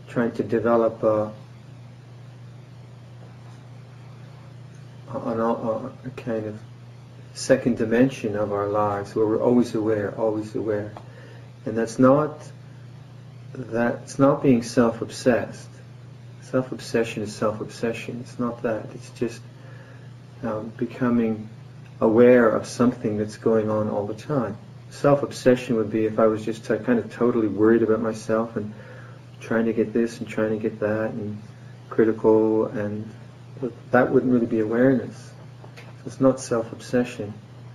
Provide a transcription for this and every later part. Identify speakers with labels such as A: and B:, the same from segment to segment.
A: trying to develop a kind of second dimension of our lives where we're always aware, and that's not being self-obsessed. Self-obsession is self-obsession. It's not that. It's just becoming aware of something that's going on all the time. Self-obsession would be if I was just kind of totally worried about myself and trying to get this and trying to get that and critical, and that wouldn't really be awareness. So it's not self-obsession.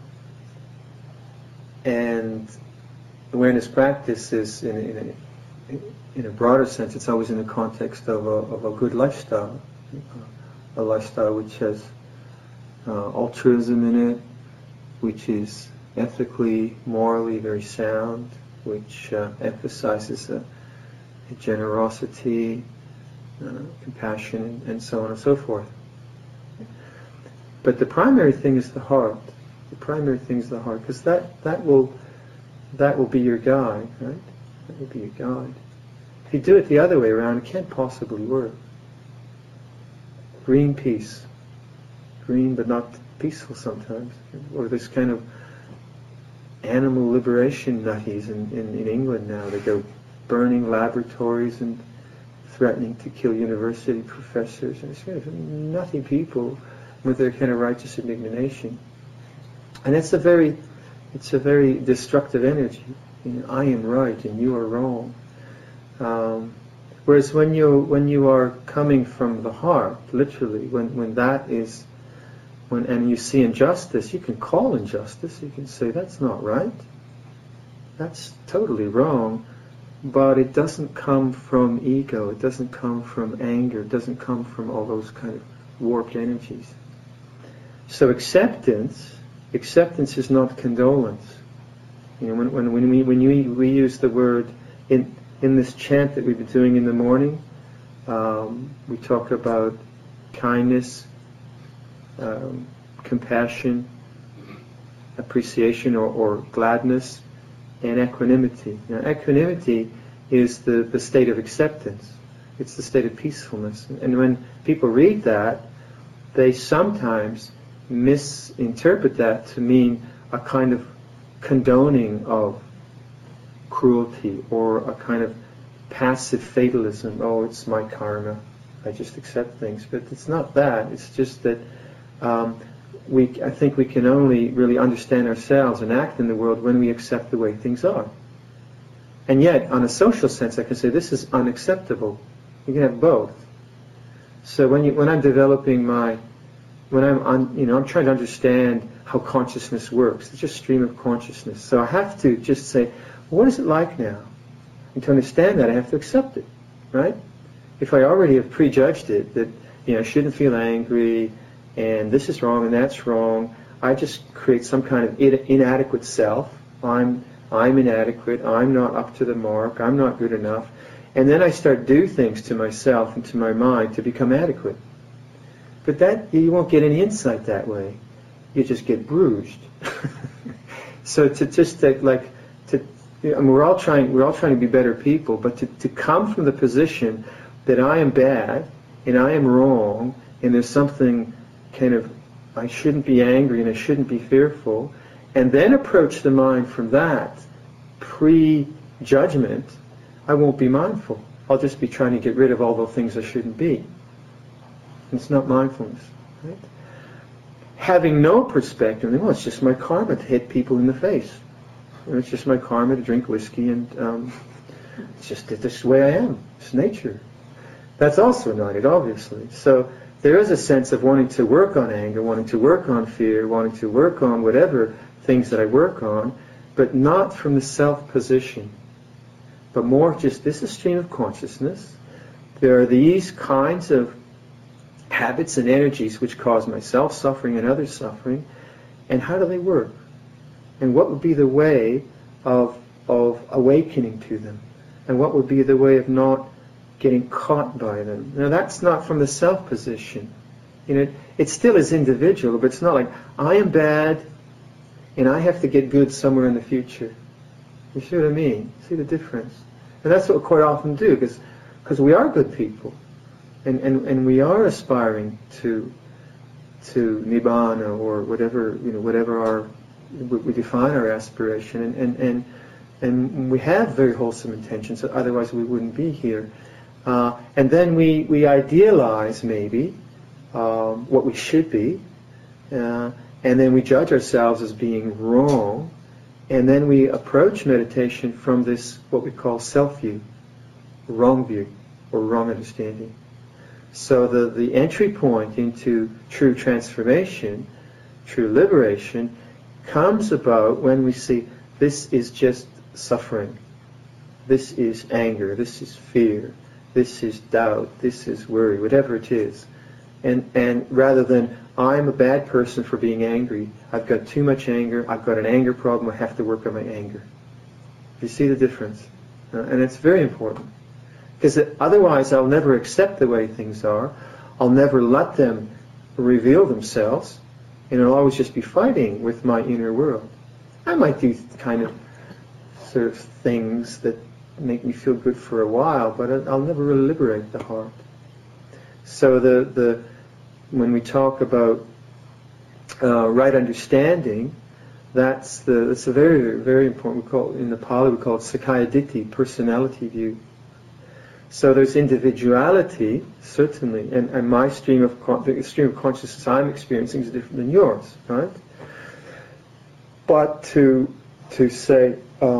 A: And awareness practice is, in a broader sense, it's always in the context of a good lifestyle, a lifestyle which has altruism in it, which is ethically, morally very sound, which emphasizes generosity, compassion, and so on and so forth. But the primary thing is the heart. The primary thing is the heart, because that will be your guide, right? That will be your guide. If you do it the other way around, it can't possibly work. Green peace. Green but not peaceful sometimes. Or this kind of animal liberation nutties in England now. They go burning laboratories and threatening to kill university professors. And it's kind of nutty people with their kind of righteous indignation. And it's a very destructive energy. You know, I am right and you are wrong. Whereas when you are coming from the heart, literally, and you see injustice, you can call injustice. You can say that's not right. That's totally wrong. But it doesn't come from ego. It doesn't come from anger. It doesn't come from all those kind of warped energies. So acceptance is not condolence. You know, when we use the word in this chant that we've been doing in the morning, we talk about kindness, compassion, appreciation or gladness, and equanimity. Now, equanimity is the state of acceptance. It's the state of peacefulness. And when people read that, they sometimes misinterpret that to mean a kind of condoning of cruelty or a kind of passive fatalism. Oh, it's my karma. I just accept things. But it's not that. It's just that I think we can only really understand ourselves and act in the world when we accept the way things are. And yet, on a social sense, I can say this is unacceptable. You can have both. So when I'm developing I'm trying to understand how consciousness works. It's just stream of consciousness. So I have to just say, what is it like now? And to understand that, I have to accept it, right? If I already have prejudged it, that I shouldn't feel angry, and this is wrong and that's wrong, I just create some kind of inadequate self. I'm inadequate. I'm not up to the mark. I'm not good enough. And then I start do things to myself and to my mind to become adequate. But that you won't get any insight that way. You just get bruised. So we're all trying to be better people, but to come from the position that I am bad and I am wrong and there's something kind of, I shouldn't be angry and I shouldn't be fearful, and then approach the mind from that pre-judgment, I won't be mindful. I'll just be trying to get rid of all the things I shouldn't be. It's not mindfulness, right? Having no perspective, well, it's just my karma to hit people in the face. It's just my karma to drink whiskey, and it's just this way I am. It's nature. That's also not it, obviously. So there is a sense of wanting to work on anger, wanting to work on fear, wanting to work on whatever things that I work on, but not from the self position, but more just this is a stream of consciousness. There are these kinds of habits and energies which cause myself suffering and others suffering, and how do they work? And what would be the way of awakening to them? And what would be the way of not getting caught by them? Now that's not from the self position. It still is individual, but it's not like I am bad and I have to get good somewhere in the future. You see what I mean? See the difference? And that's what we quite often do, because because we are good people, and we are aspiring to nibbana, or whatever we define our aspiration, and we have very wholesome intentions. Otherwise, we wouldn't be here. And then we idealize maybe what we should be, and then we judge ourselves as being wrong, and then we approach meditation from this what we call self-view, wrong view, or wrong understanding. So the entry point into true transformation, true liberation, comes about when we see this is just suffering, this is anger, this is fear, this is doubt, this is worry, whatever it is. And rather than, I'm a bad person for being angry, I've got too much anger, I've got an anger problem, I have to work on my anger. You see the difference? And it's very important. Because otherwise I'll never accept the way things are, I'll never let them reveal themselves, and I'll always just be fighting with my inner world. I might do kind of sort of things that make me feel good for a while, but I'll never really liberate the heart. So when we talk about right understanding, that's a very, very important. In the Pali we call it Sakaya Ditti, personality view. So there's individuality, certainly, and my the stream of consciousness I'm experiencing is different than yours, right? But to say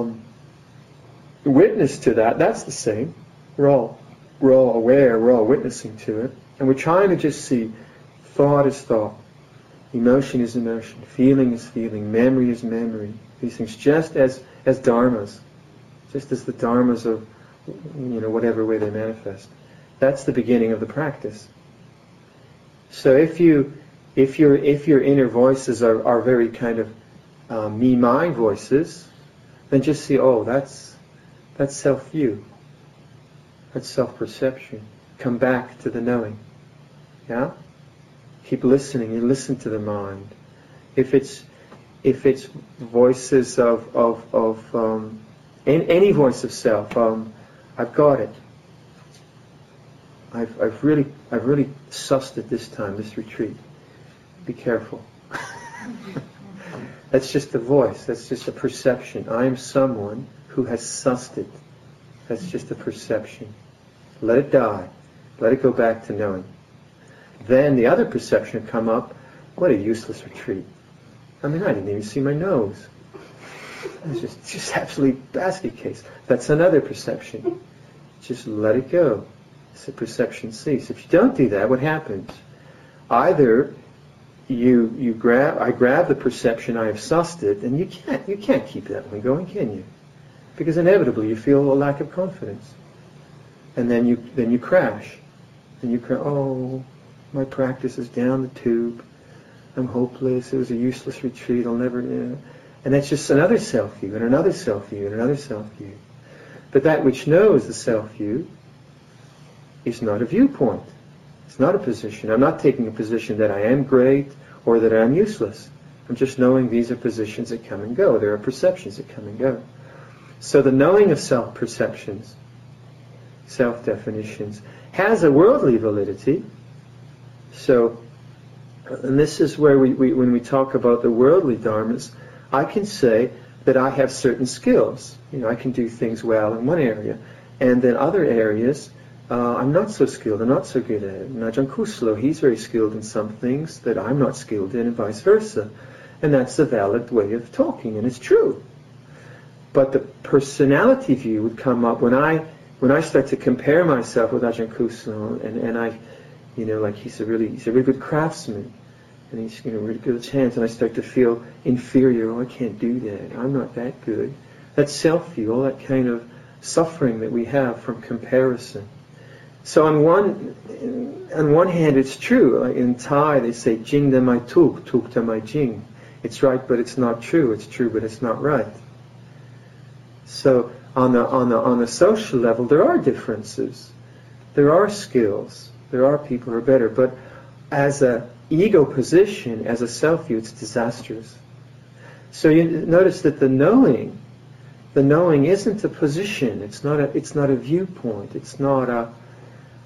A: witness to that's the same. We're all aware, we're all witnessing to it, and we're trying to just see thought is thought, emotion is emotion, feeling is feeling, memory is memory. These things just as dharmas, just as the dharmas of whatever way they manifest. That's the beginning of the practice. So if your inner voices are very kind of me-mind voices, then just see, that's self-view. That's self-perception. Come back to the knowing. Yeah? Keep listening. You listen to the mind. If it's voices of any voice of self, I've got it. I've really sussed it this time, this retreat. Be careful. That's just a voice. That's just a perception. I am someone who has sussed it. That's just a perception. Let it die. Let it go back to knowing. Then the other perception will come up. What a useless retreat. I mean, I didn't even see my nose. It was just absolutely basket case. That's another perception. Just let it go. It's a perception cease. If you don't do that, what happens? Either I grab the perception, I have sussed it, and you can't keep that one going, can you? Because inevitably you feel a lack of confidence, and then you crash, and you cry, oh, my practice is down the tube. I'm hopeless. It was a useless retreat. I'll never. And that's just another self-view, and another self-view, and another self-view. But that which knows the self-view is not a viewpoint. It's not a position. I'm not taking a position that I am great or that I am useless. I'm just knowing these are positions that come and go. There are perceptions that come and go. So the knowing of self-perceptions, self-definitions, has a worldly validity. So, and this is where when we talk about the worldly dharmas, I can say that I have certain skills. I can do things well in one area, and then other areas I'm not so skilled, I'm not so good at it. Ajahn Kusalo, he's very skilled in some things that I'm not skilled in, and vice versa. And that's a valid way of talking, and it's true. But the personality view would come up when I start to compare myself with Ajahn Kusalo, and I, like he's a really good craftsman, and he's really good at hands, and I start to feel inferior. Oh, I can't do that. I'm not that good. That's self-view, all that kind of suffering that we have from comparison. So on one hand, it's true. Like in Thai, they say "Jing da mai tuk, tuk da mai jing." It's right, but it's not true. It's true, but it's not right. So on the social level, there are differences. There are skills. There are people who are better. But as a ego position, as a self-view, it's disastrous. So you notice that the knowing isn't a position. It's not a viewpoint. It's not a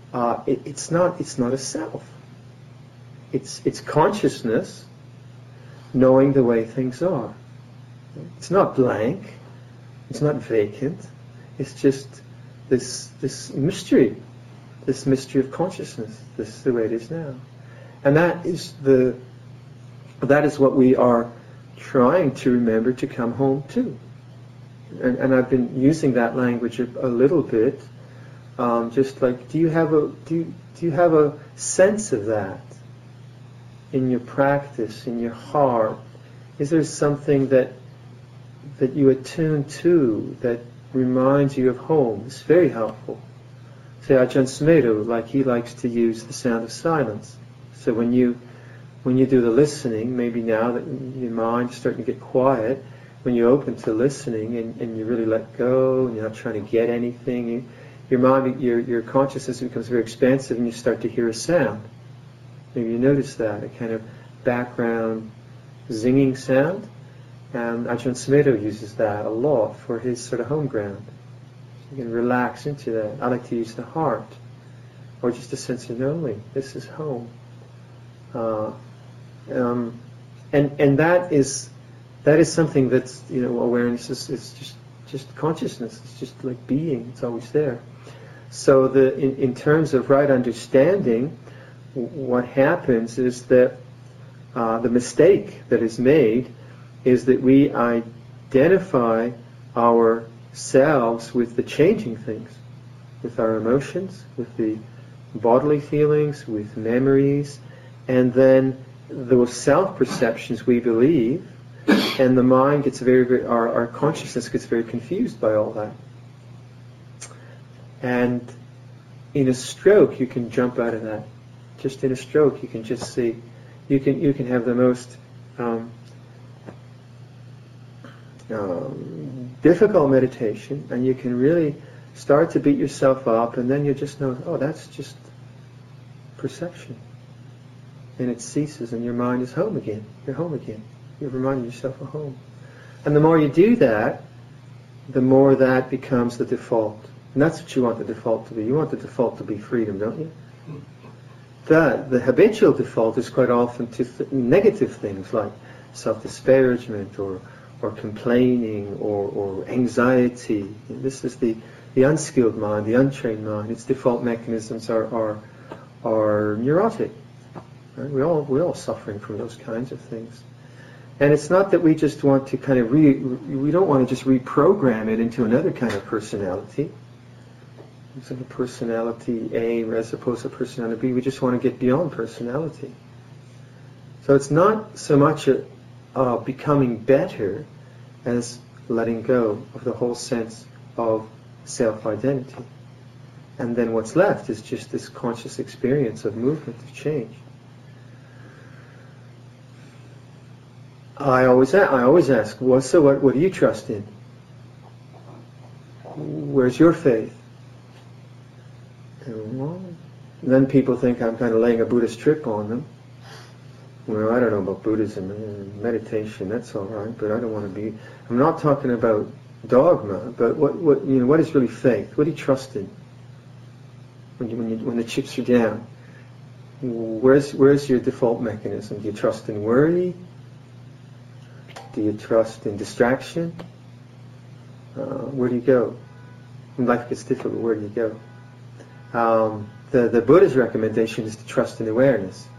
A: it's not a self. It's consciousness knowing the way things are. It's not blank. It's not vacant. It's just this mystery of consciousness. This is the way it is now, and that is what we are trying to remember to come home to. And I've been using that language a little bit, just like, do you have a sense of that in your practice, in your heart? Is there something that you attune to that reminds you of home? It's very helpful. Say Ajahn Sumedho, like he likes to use the sound of silence. So when you do the listening, maybe now that your mind's starting to get quiet, when you're open to listening and you really let go and you're not trying to get anything, your mind, your consciousness becomes very expansive and you start to hear a sound. Maybe you notice that, a kind of background zinging sound. And Ajahn Sumedho uses that a lot for his sort of home ground. You can relax into that. I like to use the heart, or just a sense of knowing, this is home. And that is something that's, awareness is just consciousness. It's just like being. It's always there. So in terms of right understanding, what happens is that the mistake that is made is that we identify ourselves with the changing things, with our emotions, with the bodily feelings, with memories, and then those self-perceptions we believe, and the mind gets very, our consciousness gets very confused by all that. And in a stroke, you can jump out of that. Just in a stroke, you can just see, you can have the most difficult meditation, and you can really start to beat yourself up, and then you just know, oh, that's just perception. And it ceases, and your mind is home again. You're home again. You're reminding yourself of home. And the more you do that, the more that becomes the default. And that's what you want the default to be. You want the default to be freedom, don't you? The habitual default is quite often to negative things like self-disparagement or complaining or anxiety. This is the unskilled mind, the untrained mind. Its default mechanisms are neurotic. Right? We're all suffering from those kinds of things. And it's not that we just want to kind of we don't want to just reprogram it into another kind of personality. It's like a personality A as opposed to personality B. We just want to get beyond personality. So it's not so much becoming better as letting go of the whole sense of self-identity. And then what's left is just this conscious experience of movement, of change. I always ask, what do you trust in? Where's your faith? And then people think I'm kind of laying a Buddhist trip on them. Well, I don't know about Buddhism and meditation. That's all right, but I don't want to be. I'm not talking about dogma, but what is really faith? What do you trust in? When the chips are down, where's your default mechanism? Do you trust in worry? Do you trust in distraction? Where do you go? When life gets difficult, where do you go? The Buddha's recommendation is to trust in awareness.